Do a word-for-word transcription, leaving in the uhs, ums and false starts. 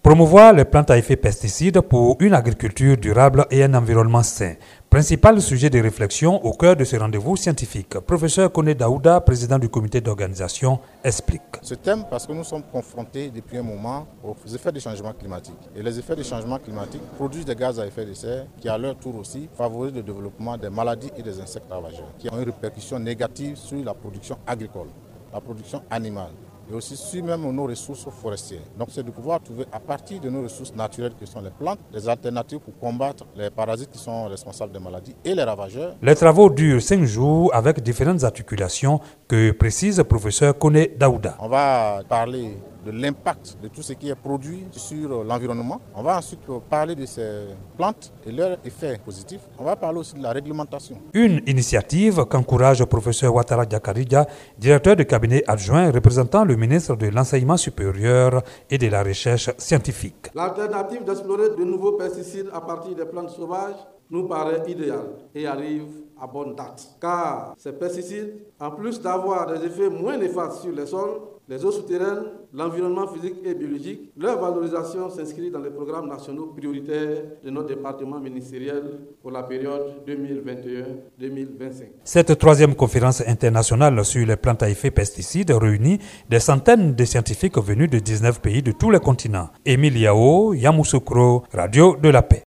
Promouvoir les plantes à effet pesticide pour une agriculture durable et un environnement sain. Principal sujet de réflexion au cœur de ce rendez-vous scientifique. Professeur Koné Daouda, président du comité d'organisation, explique. Ce thème, parce que nous sommes confrontés depuis un moment aux effets des changements climatiques. Et les effets des changements climatiques produisent des gaz à effet de serre qui, à leur tour aussi, favorisent le développement des maladies et des insectes ravageurs, qui ont une répercussion négative sur la production agricole, la production animale, et aussi sur même nos ressources forestières. Donc c'est de pouvoir trouver à partir de nos ressources naturelles que sont les plantes, des alternatives pour combattre les parasites qui sont responsables des maladies et les ravageurs. Les travaux durent cinq jours avec différentes articulations que précise le professeur Koné Daouda. On va parler de l'impact de tout ce qui est produit sur l'environnement. On va ensuite parler de ces plantes et leurs effets positifs. On va parler aussi de la réglementation. Une initiative qu'encourage le professeur Ouattara Diakarija, directeur de cabinet adjoint représentant le ministre de l'Enseignement supérieur et de la recherche scientifique. L'alternative d'explorer de nouveaux pesticides à partir des plantes sauvages nous paraît idéale et arrive à bonne date. Car ces pesticides, en plus d'avoir des effets moins néfastes sur les sols, les eaux souterraines, l'environnement physique et biologique, leur valorisation s'inscrit dans les programmes nationaux prioritaires de notre département ministériel pour la période deux mille vingt et un à deux mille vingt-cinq. Cette troisième conférence internationale sur les plantes à effet pesticides réunit des centaines de scientifiques venus de dix-neuf pays de tous les continents. Émile Yao, Yamoussoukro, Radio de la Paix.